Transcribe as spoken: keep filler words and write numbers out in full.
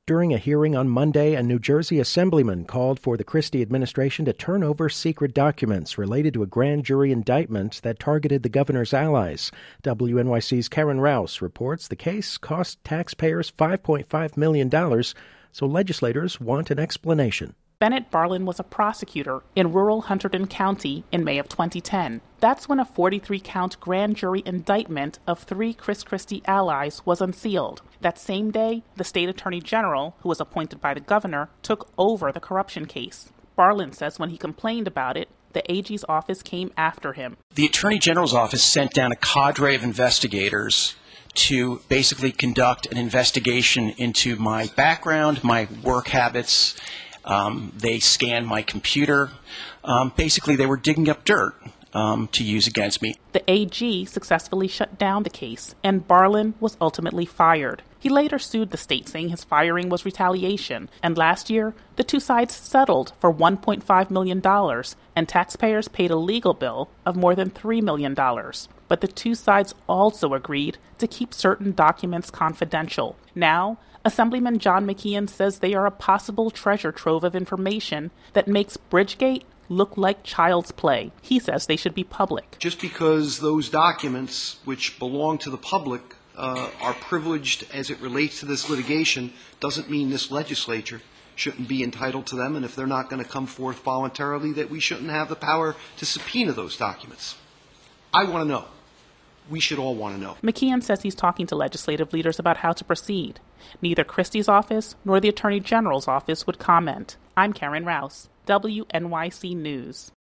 During a hearing on Monday, a New Jersey assemblyman called for the Christie administration to turn over secret documents related to a grand jury indictment that targeted the governor's allies. W N Y C's Karen Rouse reports the case cost taxpayers five point five million dollars, so legislators want an explanation. Bennett Barlin was a prosecutor in rural Hunterdon County in May of twenty ten. That's when a forty-three count grand jury indictment of three Chris Christie allies was unsealed. That same day, the state attorney general, who was appointed by the governor, took over the corruption case. Barlin says when he complained about it, the A G's office came after him. The attorney general's office sent down a cadre of investigators to basically conduct an investigation into my background, my work habits. Um, they scanned my computer. Um, basically, they were digging up dirt um, to use against me. The A G successfully shut down the case, and Barlin was ultimately fired. He later sued the state, saying his firing was retaliation. And last year, the two sides settled for one point five million dollars, and taxpayers paid a legal bill of more than three million dollars. But the two sides also agreed to keep certain documents confidential. Now, Assemblyman John McKeon says they are a possible treasure trove of information that makes Bridgegate look like child's play. He says they should be public. Just because those documents, which belong to the public, uh, are privileged as it relates to this litigation, doesn't mean this legislature shouldn't be entitled to them, and if they're not going to come forth voluntarily, that we shouldn't have the power to subpoena those documents. I want to know. We should all want to know. McKeon says he's talking to legislative leaders about how to proceed. Neither Christie's office nor the Attorney General's office would comment. I'm Karen Rouse, W N Y C News.